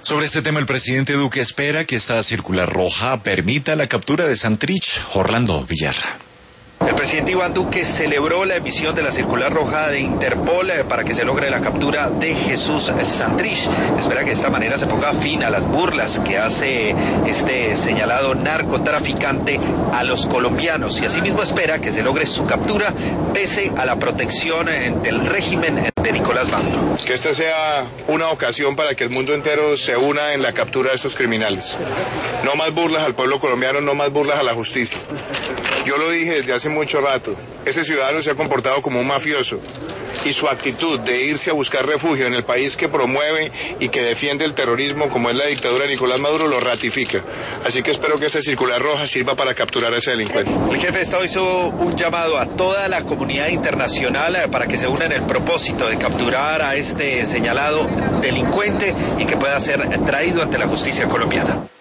Sobre este tema, el presidente Duque espera que esta circular roja permita la captura de Santrich. Orlando Villar. El presidente Iván Duque celebró la emisión de la circular roja de Interpol para que se logre la captura de Jesús Santrich. Espera que de esta manera se ponga fin a las burlas que hace este señalado narcotraficante a los colombianos, y asimismo espera que se logre su captura pese a la protección del régimen de Nicolás Maduro. Que esta sea una ocasión para que el mundo entero se una en la captura de estos criminales. No más burlas al pueblo colombiano, no más burlas a la justicia. Yo lo dije desde hace mucho rato, ese ciudadano se ha comportado como un mafioso y su actitud de irse a buscar refugio en el país que promueve y que defiende el terrorismo, como es la dictadura de Nicolás Maduro, lo ratifica. Así que espero que esta circular roja sirva para capturar a ese delincuente. El jefe de Estado hizo un llamado a toda la comunidad internacional para que se una en el propósito de capturar a este señalado delincuente y que pueda ser traído ante la justicia colombiana.